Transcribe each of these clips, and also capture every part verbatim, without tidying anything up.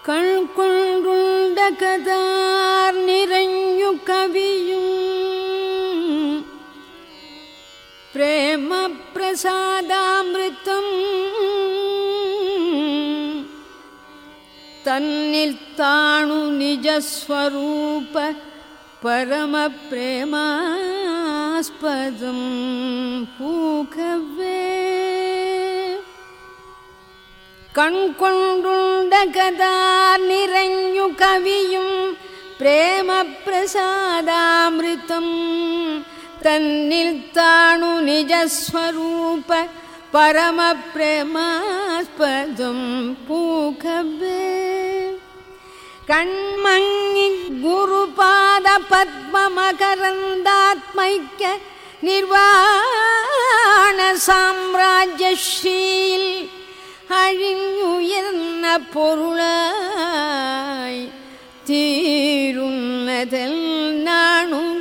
கண்கொண்டுண்ட கதார் நிறைஞ்சு கவியும் பிரேம பிரசாதாமிருத்தம் தன்னில் தாணு நிஜஸ்வரூப பரம பிரேமாஸ்பதம் பூகவே. கண்கொண்டுண்ட கதார் நிறைஞ்சு கவியும் பிரேம பிரசாதாமிருத்தம் தன்னில் தாணு நிஜஸ்வரூப பரம பிரேமாஸ்பதம் பூகவே. கண்மங்கி குருபாத பத்மமகரந்தாத்மைக்க நிர்வாண சாம்ராஜ்யஸ்ரீயில் அழிஞ்சுயர்ந்த பொருளாய் தீருன்னதல் நானும்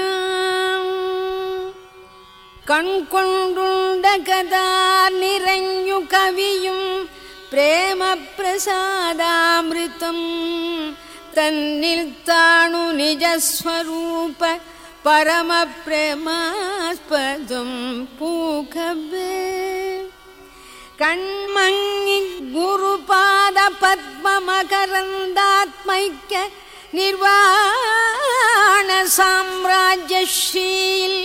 கண்கொண்டுண்ட கதார் நிறைஞ்சு கவியும் பிரேம பிரசாதாமிருத்தம் தன்னில் தாணு நிஜஸ்வரூப பரம பிரேமாஸ்பதம் பூகவே. கண்மங்கி குருபாத பத்மமகரந்தாத்மைக்க நிர்வாண சாம்ராஜ்யஸ்ரீயில்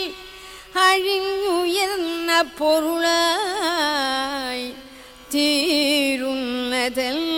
அழிஞ்சுயர்ந்த பொருளாய் தீருன்னதல்